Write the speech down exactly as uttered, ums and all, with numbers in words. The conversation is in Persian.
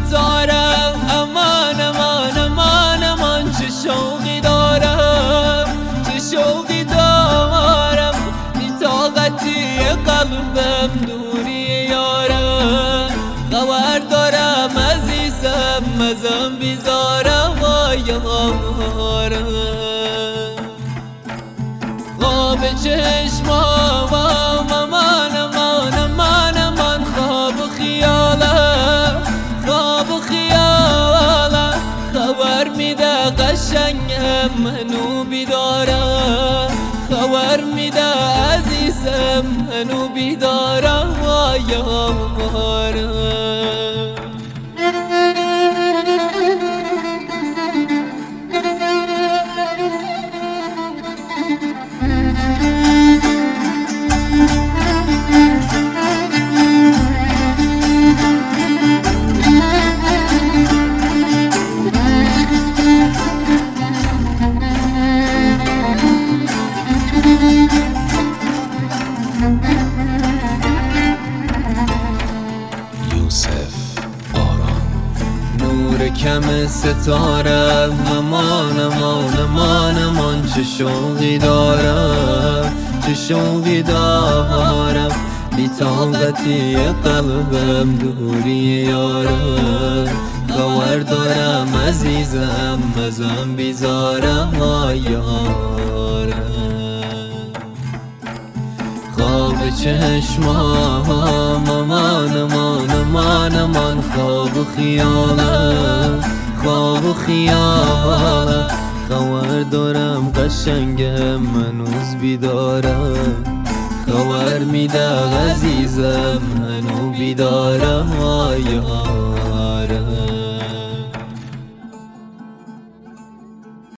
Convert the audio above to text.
ستارم، امان امان امان امان چه شوقی دارم، چه شوقی دارم، بی طاقتی قلبم دوری یارم. خبر دارم عزیزم ازم بیزارم، وای یارم. خواب چشمام امان امان امان امان، خواب و خیالم، خواب و خیالم. خبر میده قشنگم منو بیدارم، خبر میده عزیزم منو بیدارم، وای یارم. نور کم ستارم، امان امان امان امان چه شوقی دارم، چه شوقی دارم، بی طاقتی قلبم دوری یارم. خبر دارم عزیزم ازم بیزارم، وای یارم. خواب چشمام امان امان امان امان، خواب و خیالم، خواب و خیالم. خبر دارم قشنگم منوز بیدارم، خبر میده عزیزم منو بیدارم، وای